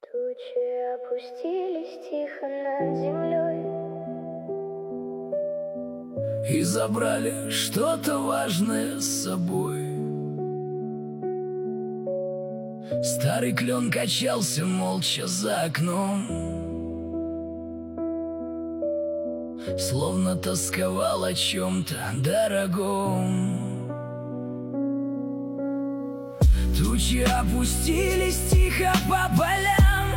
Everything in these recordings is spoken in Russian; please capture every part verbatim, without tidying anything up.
Тучи опустились тихо над землей и забрали что-то важное с собой. Старый клен качался молча за окном, словно тосковал о чем-то дорогом. Тучи опустились тихо по полям,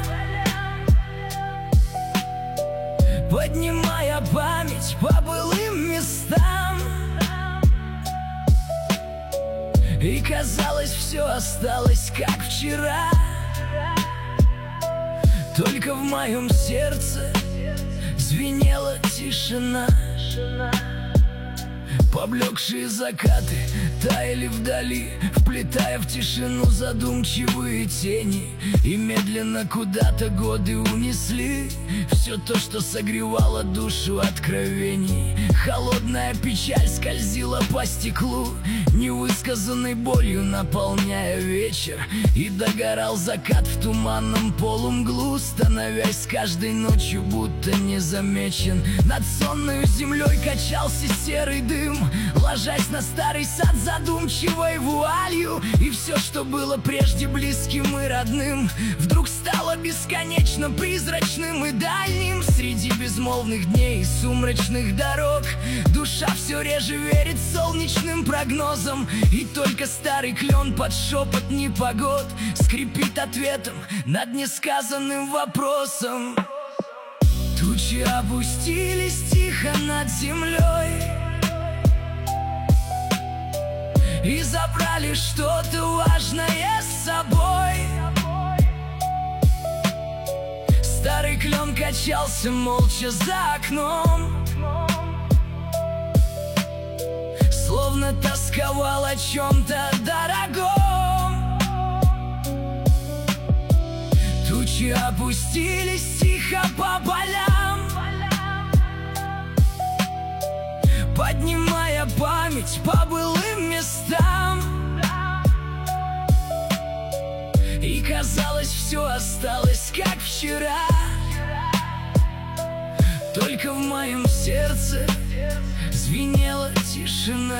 поднимая память по былым местам. И казалось, все осталось как вчера, только в моем сердце звенела тишина. Поблекшие закаты таяли вдали, вплетая в тишину задумчивые тени. И медленно куда-то годы унесли все то, что согревало душу откровений. Холодная печаль скользила по стеклу, невысказанной болью наполняя вечер. И догорал закат в туманном полумглу, становясь с каждой ночью будто незамечен. Над сонной землей качался серый дым, ложась на старый сад задумчивой вуалью. И все, что было прежде близким и родным, вдруг стало бесконечно призрачным и дальним. Среди безмолвных дней и сумрачных дорог душа все реже верит солнечным прогнозам. И только старый клен под шепот непогод скрипит ответом над несказанным вопросом. Тучи опустились тихо над землей и забрали что-то важное с собой. Старый клен качался молча за окном, словно тосковал о чем-то дорогом. Тучи опустились тихо по полям, поднимая память по былым местам. И казалось, все осталось как вчера, только в моем сердце звенела тишина.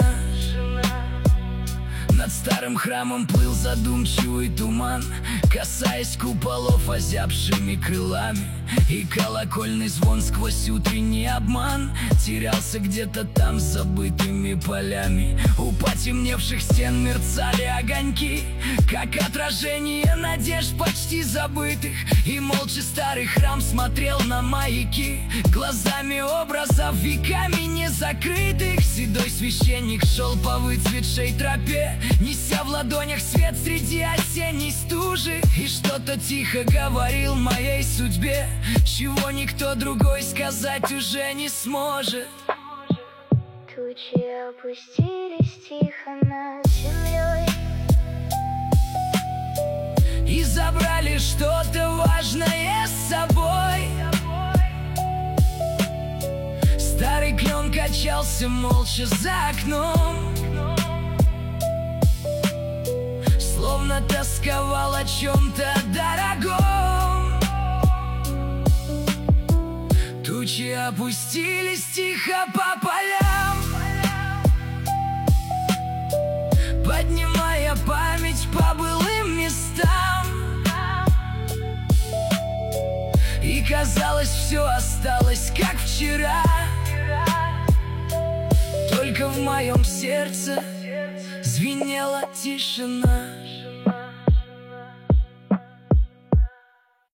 Над старым храмом плыл задумчивый туман, касаясь куполов озябшими крылами. И колокольный звон сквозь утренний обман терялся где-то там с забытыми полями. У потемневших стен мерцали огоньки, как отражение надежд почти забытых. И молча старый храм смотрел на маяки глазами образов веками не закрытых. Седой священник шел по выцветшей тропе, неся в ладонях свет среди осенней стужи. И что-то тихо говорил моей судьбе, чего никто другой сказать уже не сможет. Тучи опустились тихо над землей и забрали что-то важное с собой. Старый клен качался молча за окном, словно тосковал о чем-то дорогом. Тучи опустились тихо по полям, поднимая память по былым местам. И казалось, все осталось как вчера, только в моем сердце звенела тишина.